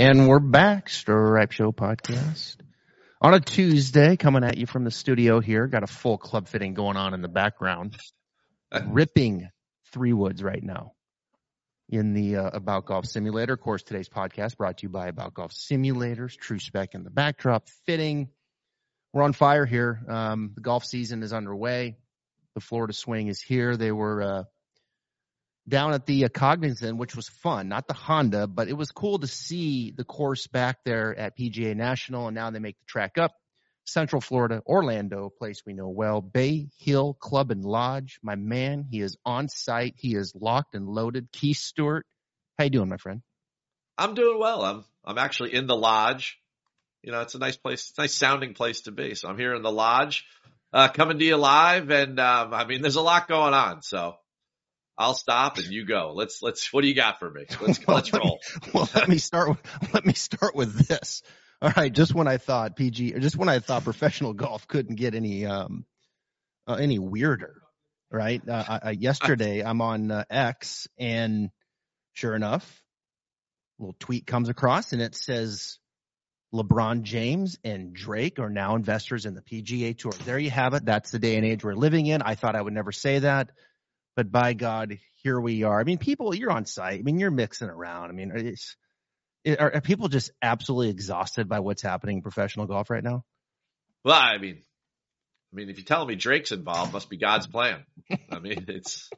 And we're back, Stripe Show podcast. On a Tuesday, coming at you from the studio here. Got a full club fitting going on in the background. Ripping 3 woods right now in the About Golf Simulator. Of course, today's podcast brought to you by About Golf Simulators. True spec in the backdrop. Fitting. We're on fire here. The golf season is underway. The Florida Swing is here. They were down at the Cognizant, which was fun. Not the Honda, but it was cool to see the course back there at PGA National, and now they make the track up. Central Florida, Orlando, a place we know well. Bay Hill Club and Lodge. My man, he is on site. He is locked and loaded. Keith Stewart, how you doing, my friend? I'm doing well. I'm actually in the Lodge. You know, it's a nice place. It's a nice sounding place to be. So I'm here in the Lodge, coming to you live. And, I mean, there's a lot going on. So I'll stop and you go. Let's, what do you got for me? Let's roll. Let me start with this. All right. Just when I thought professional golf couldn't get any weirder, right? Yesterday I'm on X, and sure enough, a little tweet comes across and it says, LeBron James and Drake are now investors in the PGA Tour. There you have it. That's the day and age we're living in. I thought I would never say that, but by God, here we are. I mean, people, you're on site. I mean, you're mixing around. I mean, are people just absolutely exhausted by what's happening in professional golf right now? Well, I mean, if you're telling me Drake's involved, must be God's plan. I mean,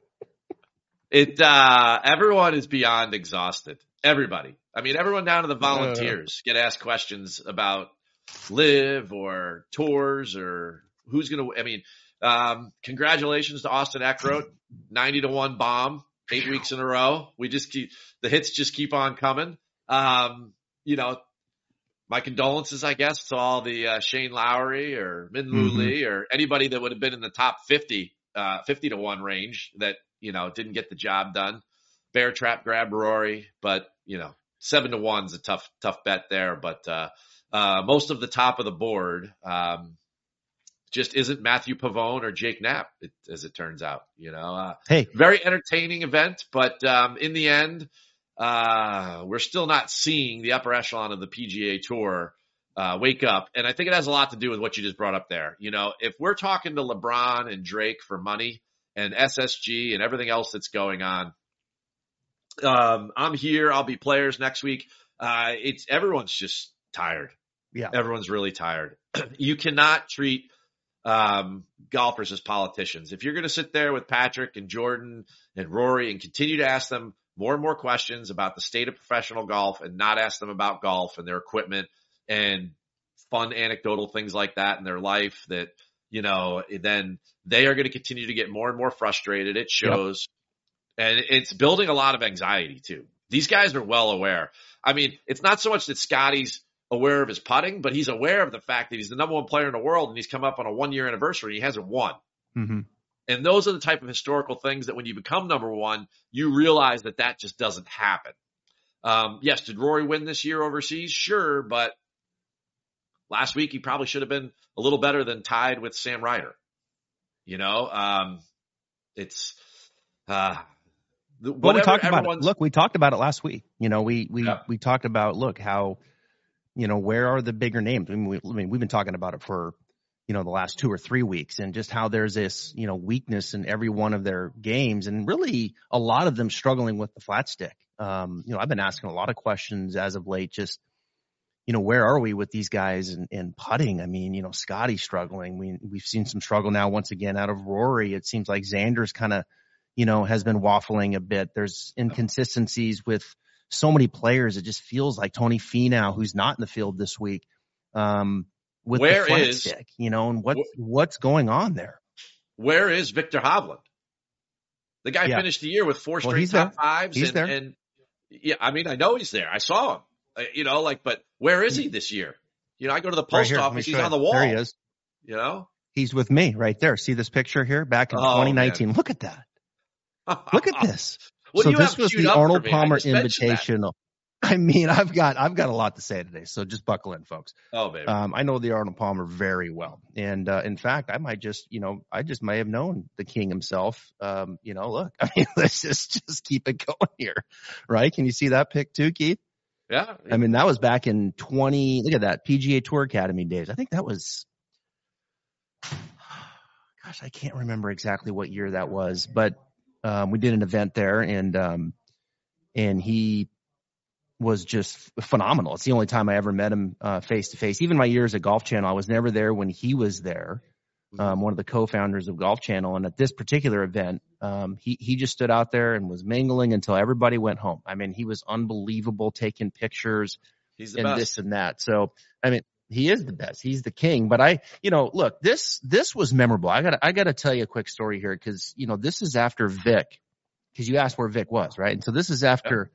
everyone is beyond exhausted. Everybody. I mean, everyone down to the volunteers get asked questions about live or tours or who's going to, I mean, congratulations to Austin Eckroat, 90-1 bomb, 8 weeks in a row. The hits just keep on coming. You know, my condolences, I guess, to all the Shane Lowry or Min-Woo Lee or anybody that would have been in the top 50-1 range that, you know, didn't get the job done. Bear trap grab Rory, but, you know, 7-1 is a tough bet there. But most of the top of the board just isn't Matthew Pavone or Jake Knapp, as it turns out. You know, very entertaining event, but in the end, we're still not seeing the upper echelon of the PGA Tour wake up. And I think it has a lot to do with what you just brought up there. You know, if we're talking to LeBron and Drake for money and SSG and everything else that's going on, I'm here. I'll be players next week. Everyone's just tired. Yeah. Everyone's really tired. You cannot treat golfers as politicians. If you're going to sit there with Patrick and Jordan and Rory and continue to ask them more and more questions about the state of professional golf and not ask them about golf and their equipment and fun anecdotal things like that in their life, that, you know, then they are going to continue to get more and more frustrated. It shows. Yep. And it's building a lot of anxiety too. These guys are well aware. I mean, it's not so much that Scotty's aware of his putting, but he's aware of the fact that he's the number 1 player in the world and he's come up on a 1-year anniversary. He hasn't won. Mm-hmm. And those are the type of historical things that when you become number 1, you realize that just doesn't happen. Yes, did Rory win this year overseas? Sure, but last week he probably should have been a little better than tied with Sam Ryder. You know, Well, we talked about it. Look, we talked about it last week. You know, we talked about, how, you know, where are the bigger names? I mean, we've been talking about it for, you know, the last 2 or 3 weeks, and just how there's this, you know, weakness in every one of their games, and really a lot of them struggling with the flat stick. You know, I've been asking a lot of questions as of late, just, you know, where are we with these guys in putting? I mean, you know, Scotty's struggling. We've seen some struggle now once again out of Rory. It seems like Xander's kind of, you know, has been waffling a bit. There's inconsistencies with so many players. It just feels like Tony Finau, who's not in the field this week, with the flat stick, you know, and what's going on there? Where is Victor Hovland? The guy finished the year with 4 straight top fives. He's there. And yeah, I mean, I know he's there. I saw him, you know, like, but where is he this year? You know, I go to the post office. He's on the wall. There he is. You know, he's with me right there. See this picture here back in 2019. Man. Look at that. Look at this. So this was the Arnold Palmer Invitational. I mean, I've got a lot to say today, so just buckle in, folks. Oh, baby. I know the Arnold Palmer very well, and in fact, I just may have known the king himself. You know, look, I mean, let's just keep it going here, right? Can you see that pic too, Keith? Yeah. I mean, that was back in look at that, PGA Tour Academy days. I think that was, gosh, I can't remember exactly what year that was, but we did an event there, and he was just phenomenal. It's the only time I ever met him face to face. Even my years at Golf Channel, I was never there when he was there. One of the co-founders of Golf Channel, and at this particular event, he just stood out there and was mingling until everybody went home. I mean, he was unbelievable, taking pictures. He's the best. This and that. So, I mean, he is the best. He's the king. But look, this was memorable. I gotta tell you a quick story here, because this is after Vic, because you asked where Vic was, right? And so this is after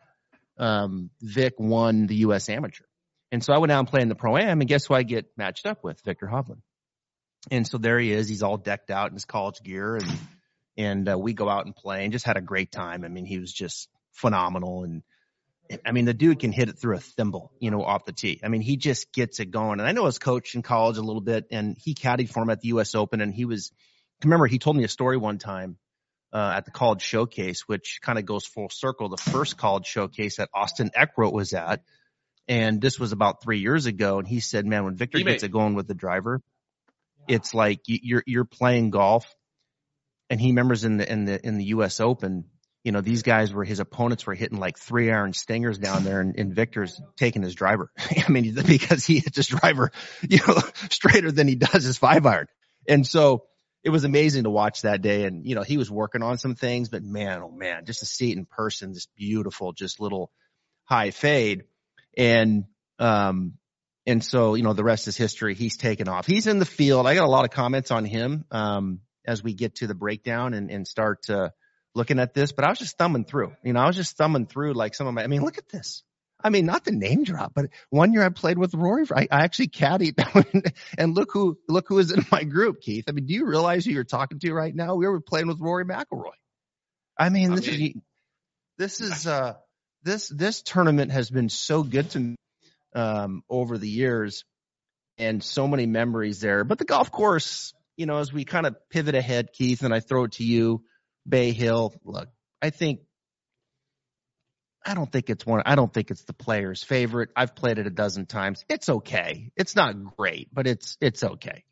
Vic won the U.S. Amateur, and so I went out and played in the Pro-Am, and guess who I get matched up with? Victor Hovland. And so there he is. He's all decked out in his college gear, and we go out and play, and just had a great time. I mean, he was just phenomenal, and I mean, the dude can hit it through a thimble, off the tee. I mean, he just gets it going. And I know his coach in college a little bit, and he caddied for him at the U.S. Open, and he told me a story one time at the College Showcase, which kind of goes full circle. The first College Showcase that Austin Eckroat was at, and this was about 3 years ago, and he said, man, when Victor gets it going with the driver, it's like you're playing golf. And he remembers in the U.S. Open, these guys his opponents were hitting like 3-iron stingers down there, and Victor's taking his driver. I mean, because he hits his driver, straighter than he does his 5-iron. And so it was amazing to watch that day. And, he was working on some things, but man, oh man, just to see it in person, this beautiful, just little high fade. And so, the rest is history. He's taken off. He's in the field. I got a lot of comments on him as we get to the breakdown and start looking at this. But I was just thumbing through. Like some of my – I mean, look at this. I mean, not the name drop, but one year I played with Rory. I actually caddied, and look who is in my group, Keith. I mean, do you realize who you're talking to right now? We were playing with Rory McIlroy. I mean, this tournament has been so good to me over the years, and so many memories there. But the golf course, as we kind of pivot ahead, Keith, and I throw it to you, Bay Hill. Look, I don't think it's the player's favorite. I've played it a dozen times. It's okay. It's not great, but it's okay.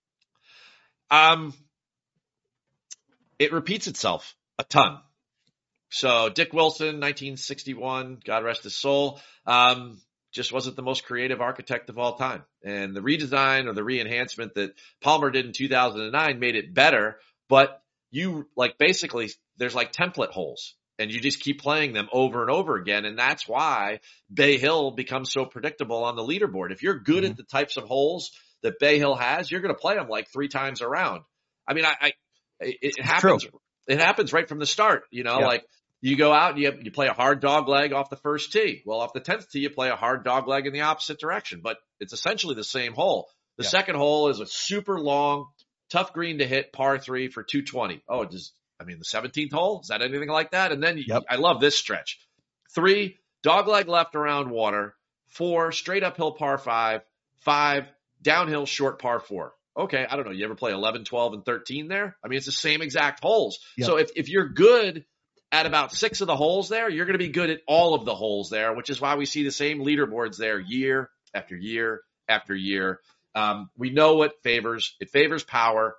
It repeats itself a ton. So Dick Wilson, 1961, God rest his soul, just wasn't the most creative architect of all time. And the redesign or the re-enhancement that Palmer did in 2009 made it better, but basically there's like template holes, and you just keep playing them over and over again. And that's why Bay Hill becomes so predictable on the leaderboard. If you're good at the types of holes that Bay Hill has, you're going to play them like 3 times around. I mean, it happens. True. It happens right from the start, like you go out and you play a hard dog leg off the first tee. Well, off the 10th tee, you play a hard dog leg in the opposite direction, but it's essentially the same hole. The second hole is a super long, tough green to hit, par 3 for 220. Oh, the 17th hole? Is that anything like that? And then I love this stretch. 3, dog leg left around water. 4, straight uphill par 5. 5, downhill short par 4. Okay, I don't know. You ever play 11, 12, and 13 there? I mean, it's the same exact holes. Yep. So if you're good at about 6 of the holes there, you're going to be good at all of the holes there, which is why we see the same leaderboards there year after year after year. We know what favors. It favors power.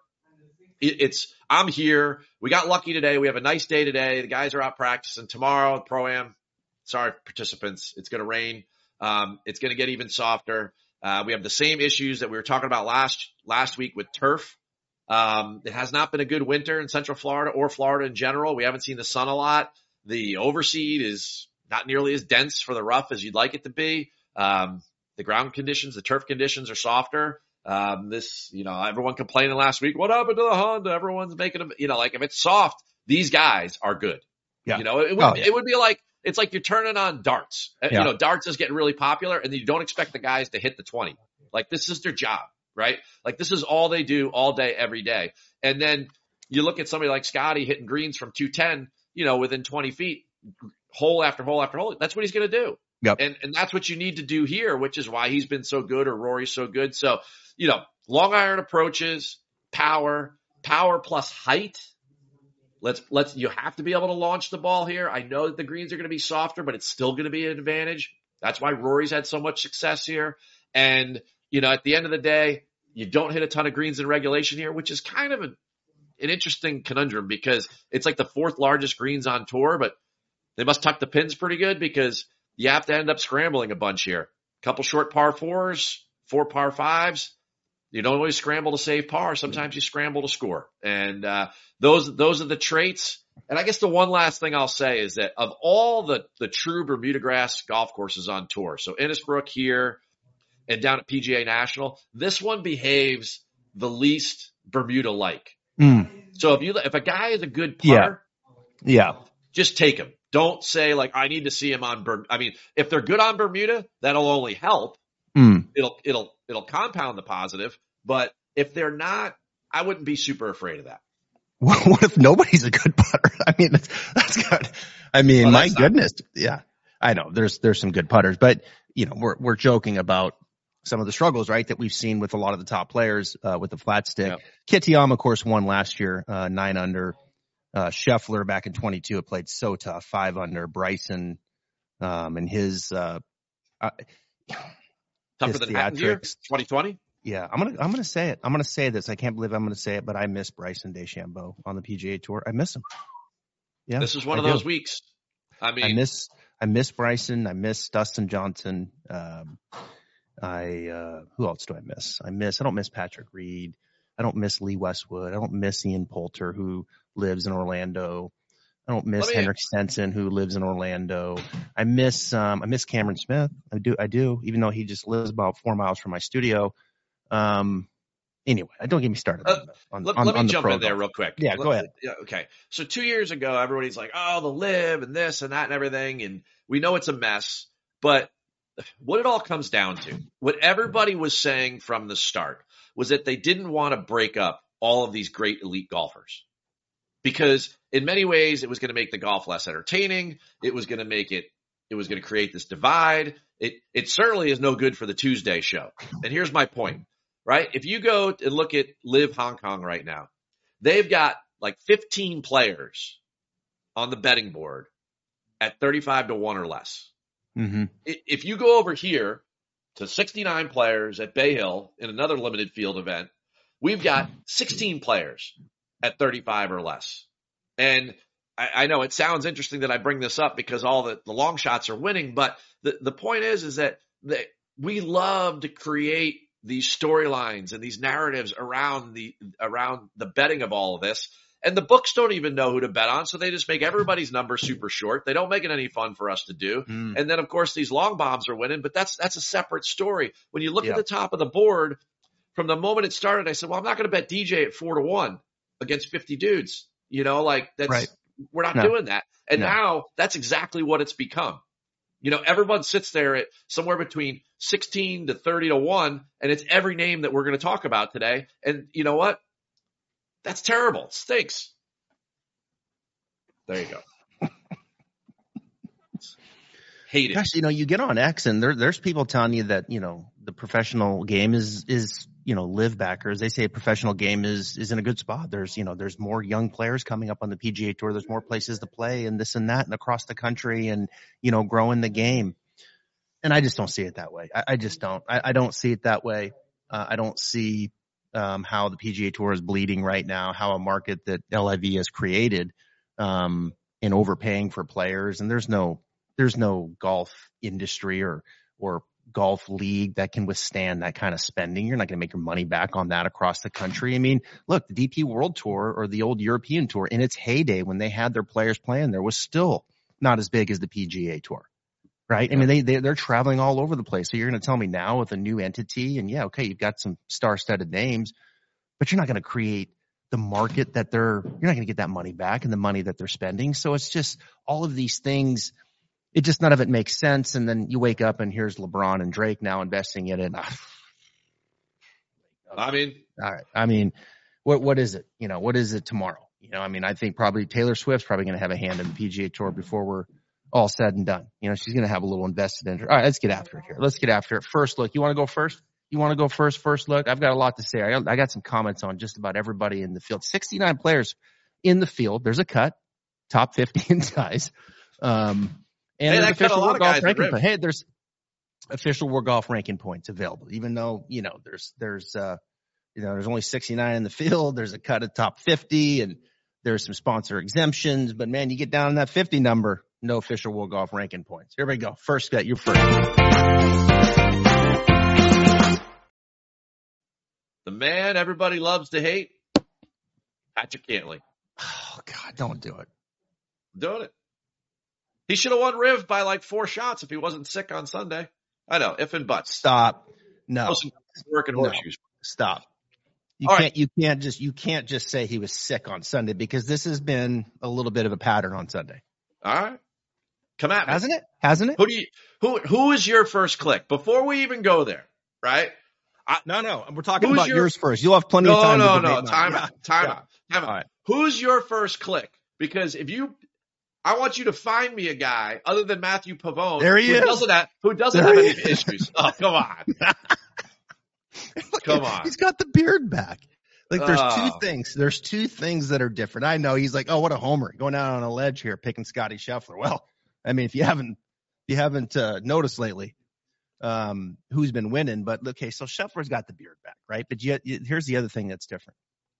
I'm here. We got lucky today. We have a nice day today. The guys are out practicing. Tomorrow, Pro-Am, sorry, participants, it's going to rain. It's going to get even softer. We have the same issues that we were talking about last week with turf. It has not been a good winter in Central Florida or Florida in general. We haven't seen the sun a lot. The overseed is not nearly as dense for the rough as you'd like it to be. The ground conditions, the turf conditions are softer. Everyone complaining last week, what happened to the Honda? Everyone's making them, if it's soft, these guys are good. Yeah. It would be like, it's like you're turning on darts. Yeah. Darts is getting really popular, and you don't expect the guys to hit the 20. Like, this is their job, right? Like, this is all they do all day, every day. And then you look at somebody like Scotty hitting greens from 210, within 20 feet, hole after hole after hole. That's what he's going to do. Yep. And that's what you need to do here, which is why he's been so good, or Rory's so good. So, long iron approaches, power plus height. You have to be able to launch the ball here. I know that the greens are going to be softer, but it's still going to be an advantage. That's why Rory's had so much success here. And, at the end of the day, you don't hit a ton of greens in regulation here, which is kind of an interesting conundrum because it's like the 4th largest greens on tour, but they must tuck the pins pretty good because you have to end up scrambling a bunch here. A couple short par 4s, 4 par 5s. You don't always scramble to save par. Sometimes you scramble to score. And those are the traits. And I guess the one last thing I'll say is that of all the true Bermuda grass golf courses on tour, so Innisbrook here and down at PGA National, this one behaves the least Bermuda-like. So if a guy is a good putter, just take him. Don't say like, I need to see him on Bermuda. I mean, if they're good on Bermuda, that'll only help. It'll compound the positive. But if they're not, I wouldn't be super afraid of that. What if nobody's a good putter? I mean, that's good. I mean, my goodness. Yeah, I know there's some good putters, but we're joking about some of the struggles, right, that we've seen with a lot of the top players with the flat stick. Yep. Kitayama, of course, won last year, 9 under. Scheffler back in 22, it played so tough, 5 under. Bryson, and his tougher than Hatton year, 2020. Yeah, I'm gonna say it. I'm gonna say this. I can't believe I'm gonna say it, but I miss Bryson DeChambeau on the PGA Tour. I miss him. Yeah, this is one of those weeks. I mean, I miss Bryson. I miss Dustin Johnson. Who else do I miss? I don't miss Patrick Reed. I don't miss Lee Westwood. I don't miss Ian Poulter, who lives in Orlando. I don't miss Henrik Stenson, who lives in Orlando. I miss Cameron Smith. I do, even though he just lives about 4 miles from my studio. Anyway, don't get me started let me jump in there real quick. Yeah, go ahead. Yeah, okay. So 2 years ago, everybody's like, oh, the live and this and that and everything. And we know it's a mess, but what it all comes down to, what everybody was saying from the start was that they didn't want to break up all of these great elite golfers because in many ways it was going to make the golf less entertaining. It was going to create this divide. It certainly is no good for the Tuesday show. And here's my point, right? If you go and look at Live Hong Kong right now, they've got like 15 players on the betting board at 35 to 1 or less. Mm-hmm. If you go over here to 69 players at Bay Hill in another limited field event, we've got 16 players at 35 or less. And I know it sounds interesting that I bring this up because all the long shots are winning, but the point is that we love to create these storylines and these narratives around the betting of all of this. And the books don't even know who to bet on, so they just make everybody's number super short. They don't make it any fun for us to do. And then, of course, these long bombs are winning, but that's a separate story. When you look at the top of the board, from the moment it started, I said, well, I'm not going to bet DJ at 4 to 1 against 50 dudes. That's right. We're not doing that. And now that's exactly what it's become. Everyone sits there at somewhere between 16 to 30 to 1, and it's every name that we're going to talk about today. And you know what? That's terrible. It stinks. There you go. Hate it. Gosh, you get on X and there's people telling you that, the professional game is live backers. They say a professional game is in a good spot. There's more young players coming up on the PGA Tour. There's more places to play and this and that and across the country and, growing the game. And I just don't see it that way. I just don't. I don't see it that way. I don't see how the PGA Tour is bleeding right now, how a market that LIV has created in overpaying for players. And there's no golf industry or golf league that can withstand that kind of spending. You're not going to make your money back on that across the country. I mean, look, the DP World Tour or the old European Tour in its heyday when they had their players playing there was still not as big as the PGA Tour. Right. Yeah. I mean, they're traveling all over the place. So you're going to tell me now with a new entity and you've got some star-studded names, but you're not going to create the market that you're not going to get that money back and the money that they're spending. So it's just all of these things. It just, none of it makes sense. And then you wake up and here's LeBron and Drake now investing in it. I mean, what is it? What is it tomorrow? I think probably Taylor Swift's probably going to have a hand in the PGA Tour before we're all said and done. She's going to have a little invested interest. All right, let's get after it here. Let's get after it. First look. You want to go first? First look? I've got a lot to say. I got some comments on just about everybody in the field. 69 players in the field. There's a cut. Top 50 in size. And that cut a lot of guys. Hey, there's official World Golf ranking points available, even though, there's only 69 in the field. There's a cut at top 50 and there's some sponsor exemptions, but man, you get down in that 50 number, no official World Golf ranking points. Here we go. First bet, you're first. The man everybody loves to hate, Patrick Cantlay. Oh God, don't do it. Doing it. He should have won Riv by like 4 shots if he wasn't sick on Sunday. I know, if and buts. Stop. No. Working horseshoes. Stop. You can't just say he was sick on Sunday, because this has been a little bit of a pattern on Sunday. All right. Come at me. Hasn't it? Who is your first click? Before we even go there, right? No. We're talking about yours first. You'll have plenty of time. No. Time out. Right. Who's your first click? Because I want you to find me a guy other than Matthew Pavone. There he is. Who doesn't have any issues. Oh, come on. Come on. He's got the beard back. Like, there's two things. There's two things that are different. I know he's like, oh, what a homer, going out on a ledge here, picking Scotty Scheffler. Well, I mean, if you haven't noticed lately, who's been winning, but okay, so Scheffler's got the beard back, right? But yet, here's the other thing that's different.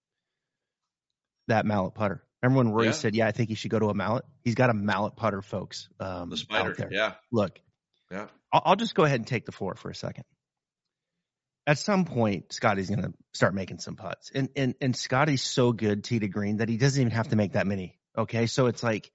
That mallet putter. Remember when Rory said, I think he should go to a mallet? He's got a mallet putter, folks. The Spider, out there. Yeah. Look, I'll just go ahead and take the floor for a second. At some point, Scotty's going to start making some putts. And Scotty's so good tee to green that he doesn't even have to make that many. Okay, so it's like,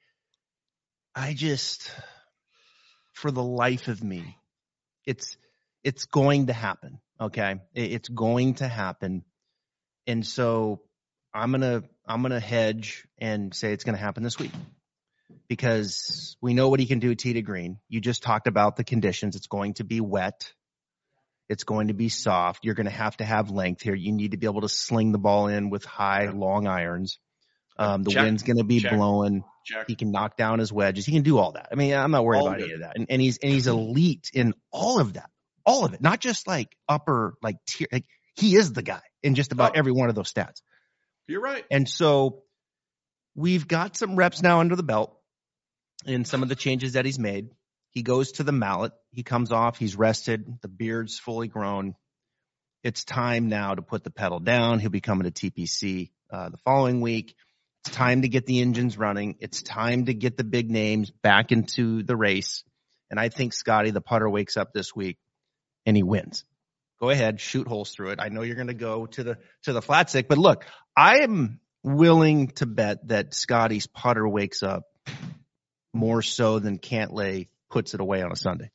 for the life of me, it's going to happen. Okay, it's going to happen. And so I'm gonna hedge and say it's going to happen this week, because we know what he can do tee to green. You just talked about the conditions. It's going to be wet. It's going to be soft. You're going to have length here. You need to be able to sling the ball in with high, long irons. The wind's going to be blowing. He can knock down his wedges. He can do all that. I mean, I'm not worried about any of that. And he's elite in all of that. All of it. Not just like upper, like tier. Like, he is the guy in just about every one of those stats. You're right. And so we've got some reps now under the belt in some of the changes that he's made. He goes to the mallet. He comes off. He's rested. The beard's fully grown. It's time now to put the pedal down. He'll be coming to TPC the following week. It's time to get the engines running. It's time to get the big names back into the race. And I think Scotty, the putter, wakes up this week and he wins. Go ahead, shoot holes through it. I know you're going to go to the flat stick, but look, I am willing to bet that Scotty's putter wakes up more so than Cantlay puts it away on a Sunday.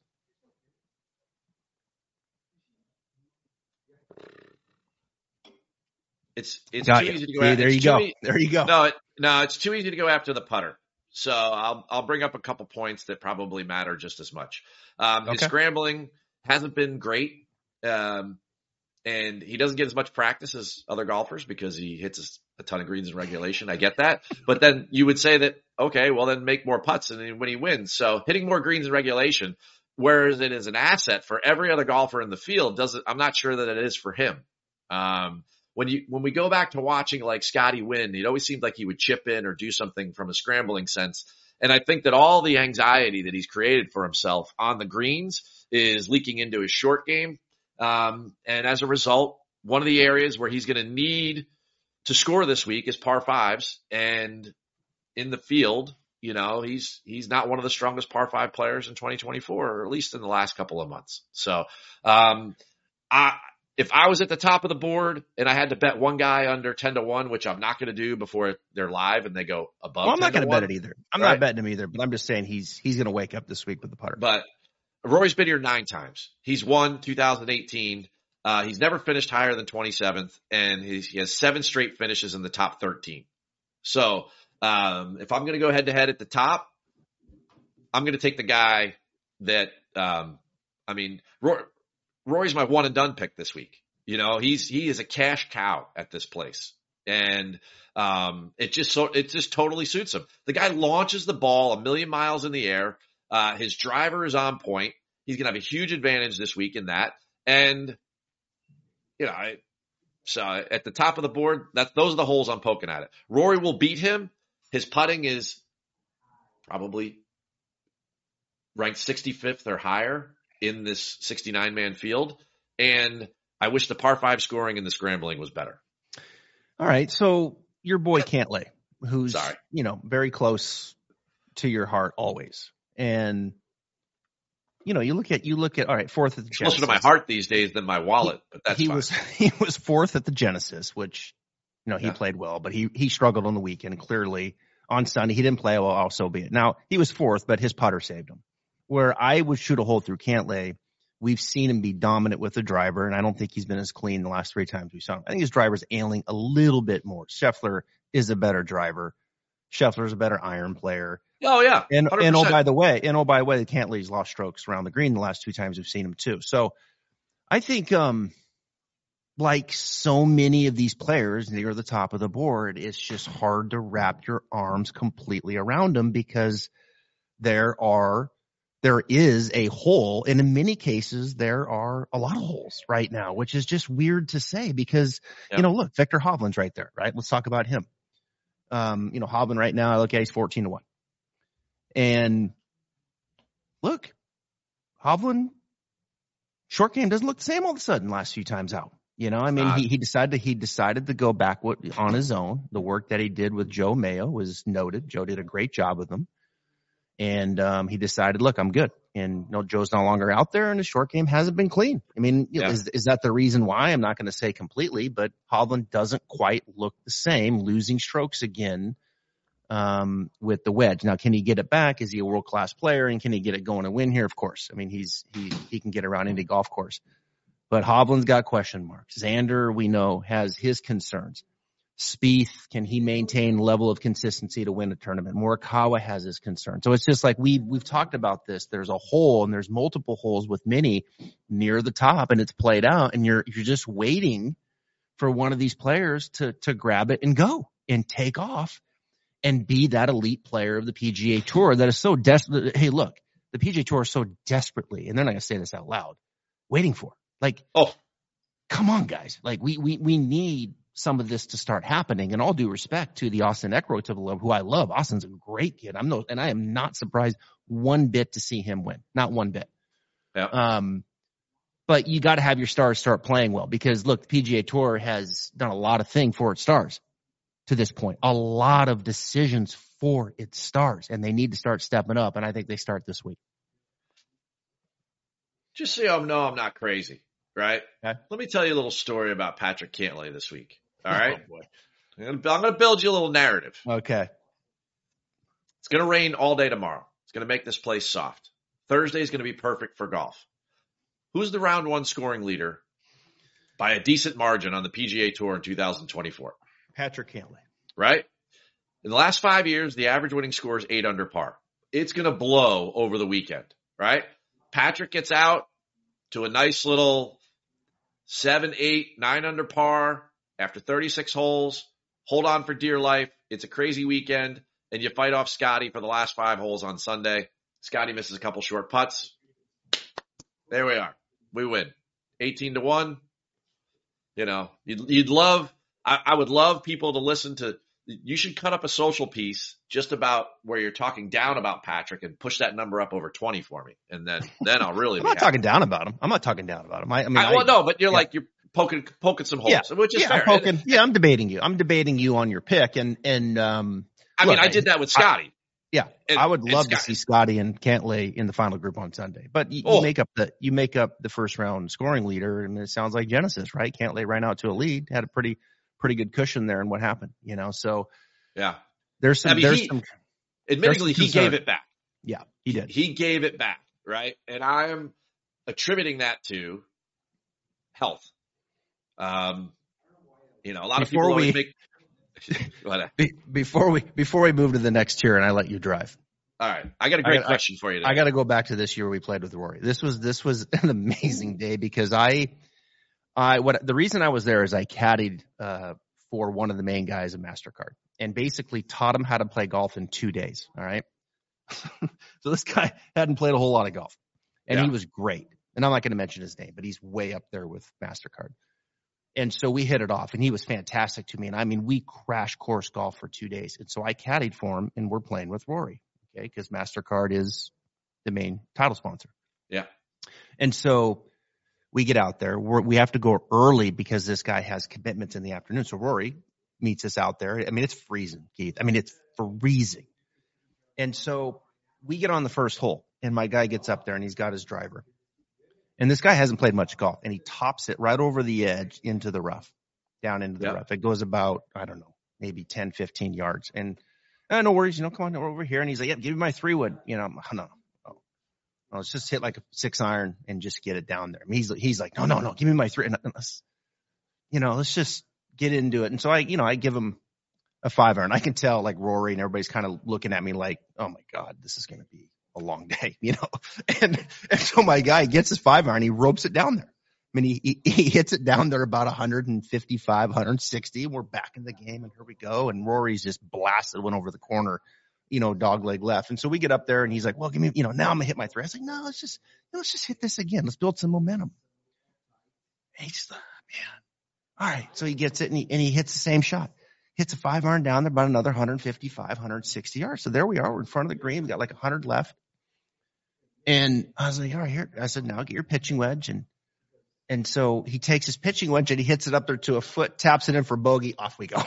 It's too easy to go after. There you go. There you go. No, it's too easy to go after the putter. So I'll bring up a couple points that probably matter just as much. His scrambling hasn't been great. And he doesn't get as much practice as other golfers because he hits a ton of greens in regulation. I get that. But then you would say that, okay, well then make more putts and when he wins. So hitting more greens in regulation, whereas it is an asset for every other golfer in the field, I'm not sure that it is for him. When we go back to watching like Scotty win, it always seemed like he would chip in or do something from a scrambling sense. And I think that all the anxiety that he's created for himself on the greens is leaking into his short game. And as a result, one of the areas where he's going to need to score this week is par fives. And in the field, he's not one of the strongest par five players in 2024, or at least in the last couple of months. So, if I was at the top of the board and I had to bet one guy under 10-1, which I'm not going to do before they're live and they go above. Well, I'm not going to bet it either. I'm not betting him either, but I'm just saying he's going to wake up this week with the putter. But Rory's been here 9 times. He's won 2018. He's never finished higher than 27th, and he has 7 straight finishes in the top 13. So if I'm going to go head to head at the top, I'm going to take the guy that Rory's my one and done pick this week. He is a cash cow at this place. And it just totally suits him. The guy launches the ball a million miles in the air. His driver is on point. He's going to have a huge advantage this week in that. And so at the top of the board, those are the holes I'm poking at it. Rory will beat him. His putting is probably ranked 65th or higher. in this 69-man field. And I wish the par 5 scoring and the scrambling was better. All right. So your boy Cantlay, who's, Sorry. very close to your heart always. And, you look at, all right, fourth at the Genesis. Closer to my heart these days than my wallet, but that's fine. He was fourth at the Genesis, which, he played well, but he struggled on the weekend. Clearly on Sunday, he didn't play well, also be it. Now he was fourth, but his putter saved him. Where I would shoot a hole through Cantlay, we've seen him be dominant with the driver, and I don't think he's been as clean the last 3 times we saw him. I think his driver's ailing a little bit more. Scheffler is a better driver. Scheffler's a better iron player. Oh yeah. And by the way, Cantlay's lost strokes around the green the last 2 times we've seen him too. So I think like so many of these players near the top of the board, it's just hard to wrap your arms completely around them because there is a hole, and in many cases there are a lot of holes right now, which is just weird to say because, look, Viktor Hovland's right there, right? Let's talk about him. Hovland right now, I look at, he's 14-1. And look, Hovland, short game doesn't look the same all of a sudden last few times out. He decided to go back on his own. The work that he did with Joe Mayo was noted. Joe did a great job with him. And he decided, look, I'm good. And Joe's no longer out there, and his short game hasn't been clean. Is that the reason why? I'm not going to say completely, but Hovland doesn't quite look the same, losing strokes again with the wedge. Now, can he get it back? Is he a world-class player, and can he get it going and win here? Of course. He can get around any golf course. But Hovland's got question marks. Xander, we know, has his concerns. Spieth, can he maintain level of consistency to win a tournament? Morikawa has his concern. So it's just like we've talked about this. There's a hole, and there's multiple holes with many near the top, and it's played out, and you're just waiting for one of these players to grab it and go and take off and be that elite player of the PGA Tour that is so desperate. Hey, look, the PGA Tour is so desperately, and they're not going to say this out loud, waiting for. Come on, guys. We need some of this to start happening. And all due respect to the Austin Eckroat of the love, who I love. Austin's a great kid. And I am not surprised one bit to see him win. Not one bit. Yeah. But you got to have your stars start playing well because look, the PGA Tour has done a lot of things for its stars to this point, a lot of decisions for its stars, and they need to start stepping up. And I think they start this week. Just so you know, I'm not crazy, right? Okay. Let me tell you a little story about Patrick Cantlay this week. All right. Oh, boy. I'm going to build you a little narrative. Okay. It's going to rain all day tomorrow. It's going to make this place soft. Thursday is going to be perfect for golf. Who's the round 1 scoring leader by a decent margin on the PGA Tour in 2024? Patrick Cantlay. Right? In the last 5 years, the average winning score is 8 under par. It's going to blow over the weekend, right? Patrick gets out to a nice little 7, 8, 9 under par after 36 holes. Hold on for dear life. It's a crazy weekend, and you fight off Scotty for the last 5 holes on Sunday. Scotty misses a couple short putts. There we are. We win. 18-1. You'd love, I would love people to listen to, you should cut up a social piece just about where you're talking down about Patrick and push that number up over 20 for me. And then I'll really I'm not talking down about him. I'm not talking down about him. But you're you're poking some holes, which is fair. I'm debating you. I'm debating you on your pick. I did that with Scotty. I would love to see Scotty and Cantlay in the final group on Sunday, but you make up the first round scoring leader, and it sounds like Genesis, right? Cantlay ran out to a lead, had a pretty good cushion there in what happened, So yeah, there's some. Admittedly, he gave it back. Yeah, he did. He gave it back, right? And I am attributing that to health. A lot of people always make. Before we move to the next tier, and I let you drive. All right, I got a great question for you today. I got to go back to this year we played with Rory. This was an amazing day because the reason I was there is I caddied for one of the main guys at MasterCard and basically taught him how to play golf in 2 days. All right, so this guy hadn't played a whole lot of golf, and he was great. And I'm not going to mention his name, but he's way up there with MasterCard. And so we hit it off, and he was fantastic to me. And we crash course golf for 2 days. And so I caddied for him, and we're playing with Rory, okay, because MasterCard is the main title sponsor. Yeah. And so we get out there. We have to go early because this guy has commitments in the afternoon. So Rory meets us out there. I mean, it's freezing, Keith. I mean, it's freezing. And so we get on the first hole, and my guy gets up there, and he's got his driver. And this guy hasn't played much golf, and he tops it right over the edge into the rough, down into the rough. It goes about, I don't know, maybe 10, 15 yards. And no worries, come on over here. And he's like, yeah, give me my 3-wood. No. Let's just hit like a 6-iron and just get it down there. I mean, he's like, no, give me my 3. And let's just get into it. And so I give him a 5-iron. I can tell like Rory and everybody's kind of looking at me like, oh my God, this is going to be a long day, And so my guy gets his 5-iron, he ropes it down there. I mean, he hits it down there about 155, 160, and we're back in the game, and here we go. And Rory's just blasted, went over the corner, dog leg left. And so we get up there, and he's like, well, give me, now I'm gonna hit my 3. I was like, no, let's just hit this again. Let's build some momentum. And he's just, man. All right. So he gets it, and he hits the same shot. Hits a 5-iron down there, about another 155, 160 yards. So there we are. We're in front of the green. We got like 100 left. And I was like, all right, here. I said, now get your pitching wedge. And so he takes his pitching wedge and he hits it up there to a foot, taps it in for bogey. Off we go.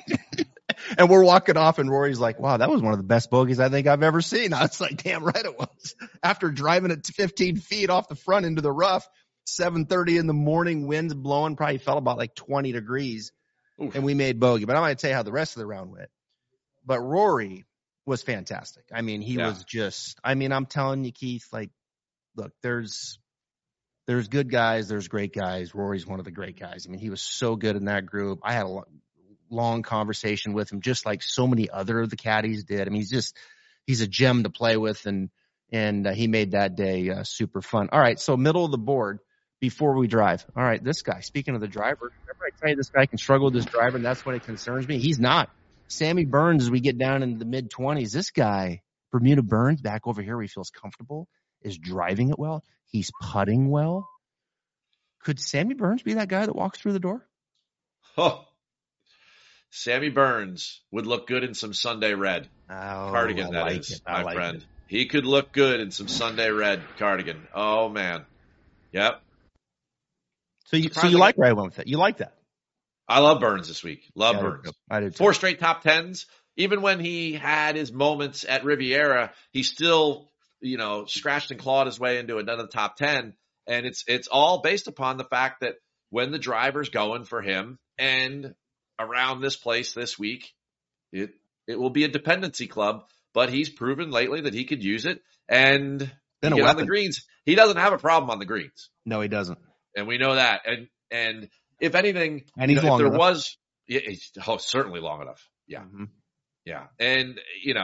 And we're walking off, and Rory's like, wow, that was one of the best bogeys I think I've ever seen. I was like, damn right it was. After driving it 15 feet off the front into the rough, 7:30 in the morning, winds blowing, probably felt about like 20 degrees. Oof. And we made bogey. But I'm going to tell you how the rest of the round went. But Rory was fantastic. I mean, he was just, I'm telling you, Keith, like, look, there's good guys, there's great guys. Rory's one of the great guys. I mean, he was so good in that group. I had a long conversation with him, just like so many other of the caddies did. I mean, he's a gem to play with, and he made that day super fun. All right, so middle of the board before we drive. All right, this guy, speaking of the driver, remember I tell you this guy can struggle with his driver, and that's what it concerns me? He's not. Sammy Burns, as we get down into the mid-20s, this guy, Bermuda Burns, back over here where he feels comfortable, is driving it well. He's putting well. Could Sammy Burns be that guy that walks through the door? Oh, Sammy Burns would look good in some Sunday red cardigan, that is, my friend. He could look good in some Sunday red cardigan. Oh, man. Yep. So you like where I went with it. You like that. I love Burns this week. Love Burns. I did too. 4 straight top 10s. Even when he had his moments at Riviera, he still, scratched and clawed his way into another top 10. And it's all based upon the fact that when the driver's going for him and around this place this week, it will be a dependency club, but he's proven lately that he could use it. And on the greens, he doesn't have a problem on the greens. No, he doesn't. And we know that. And if anything, and he's long enough. Certainly long enough. Yeah. Mm-hmm. Yeah. And,